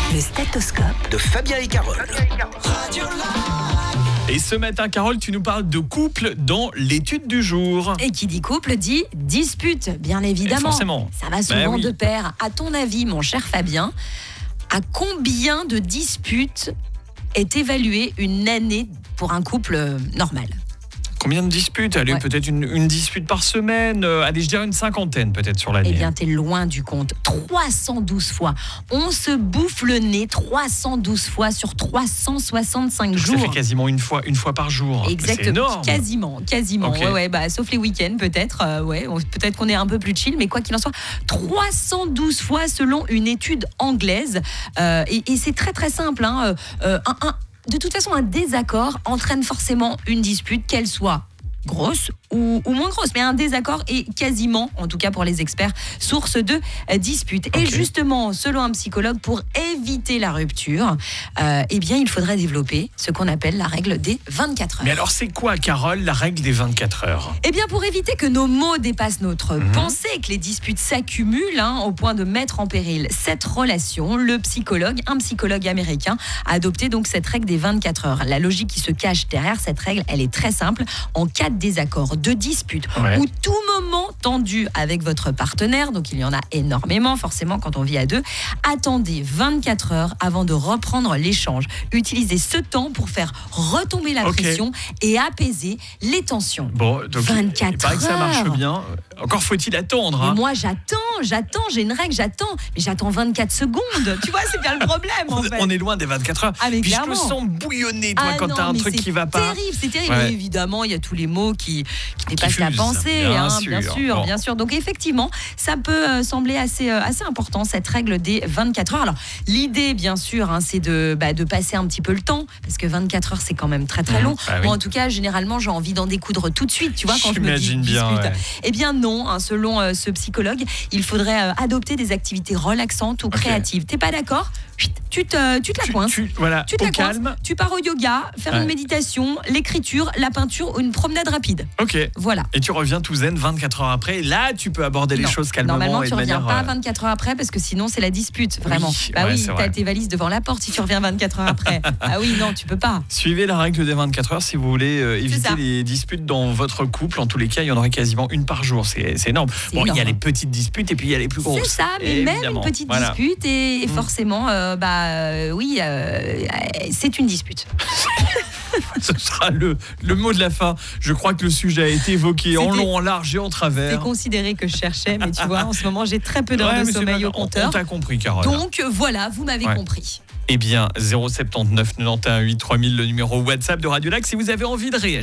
Le stéthoscope de Fabien et Carole. Et ce matin, Carole, tu nous parles de couple dans l'étude du jour. Et qui dit couple dit dispute, bien évidemment. Forcément. Ça va souvent oui. de pair. À ton avis, mon cher Fabien, à combien de disputes est évaluée une année pour un couple normal ? Combien de disputes ? Allez, Ouais. peut-être une dispute par semaine. Allez, je dirais une cinquantaine peut-être sur l'année. Eh bien, t'es loin du compte. 312 fois. On se bouffe le nez 312 fois sur 365 jours. Ça fait quasiment une fois par jour. Exactement. C'est énorme. Quasiment. Ok. Ouais, sauf les week-ends peut-être. Peut-être qu'on est un peu plus chill, mais quoi qu'il en soit, 312 fois selon une étude anglaise. Et c'est très très simple. De toute façon, un désaccord entraîne forcément une dispute, qu'elle soit grosse ou moins grosse, mais un désaccord est quasiment, en tout cas pour les experts, source de dispute. Et justement, selon un psychologue, pour éviter la rupture, eh bien, il faudrait développer ce qu'on appelle la règle des 24 heures. Mais alors, c'est quoi, Carole, la règle des 24 heures ? Eh bien, pour éviter que nos mots dépassent notre pensée et que les disputes s'accumulent au point de mettre en péril cette relation, un psychologue américain, a adopté donc cette règle des 24 heures. La logique qui se cache derrière cette règle, elle est très simple. En cas de désaccord, de dispute ou tout moment tendu avec votre partenaire, donc il y en a énormément forcément quand on vit à deux, attendez 24 heures avant de reprendre l'échange. Utilisez ce temps pour faire retomber la pression et apaiser les tensions. Bon, donc 24 il paraît que ça marche heures. bien. Encore faut-il attendre. Mais moi j'attends, j'ai une règle, mais j'attends 24 secondes. Tu vois, c'est bien le problème en fait. On est loin des 24 heures. Ah, mais Puis je clairement. te sens bouillonner, toi, quand t'as un truc qui va pas. C'est terrible. Ouais. Et évidemment, il y a tous les mots qui dépassent la fusent, pensée. bien sûr. Donc effectivement, ça peut sembler assez important, cette règle des 24 heures. Alors, l'idée, bien sûr, c'est de passer un petit peu le temps, parce que 24 heures, c'est quand même très très long. Moi, en tout cas, généralement, j'ai envie d'en découdre tout de suite, tu vois, quand je me dis J'imagine bien, dispute. ouais. Eh bien non, selon ce psychologue, il faudrait adopter des activités relaxantes ou créatives. T'es pas d'accord ? Tu te la coinces. Tu te la coinces. calme. Tu pars au yoga, faire une méditation, l'écriture, la peinture ou une promenade rapide. Ok. Voilà. Et tu reviens tout zen 24 heures après. Là, tu peux aborder les choses calmement. Normalement, et tu de reviens manière, pas 24 heures après parce que sinon, c'est la dispute, vraiment. c'est t'as vrai. tes valises devant la porte si tu reviens 24 heures après. Ah oui, non, tu peux pas. Suivez la règle des 24 heures si vous voulez éviter les disputes dans votre couple. En tous les cas, il y en aurait quasiment une par jour. C'est énorme. Bon, il y a les petites disputes et puis il y a les plus grosses. C'est ça, mais même une petite dispute et forcément, c'est une dispute. Ce sera le mot de la fin. Je crois que le sujet a été évoqué en long, en large et en travers. C'est considéré que je cherchais, mais tu vois, en ce moment, j'ai très peu d'heures de sommeil au compteur. On t'a compris, Carole. Donc voilà, vous m'avez compris. Eh bien, 079 91 8 3000, le numéro WhatsApp de Radio Lac, si vous avez envie de réagir.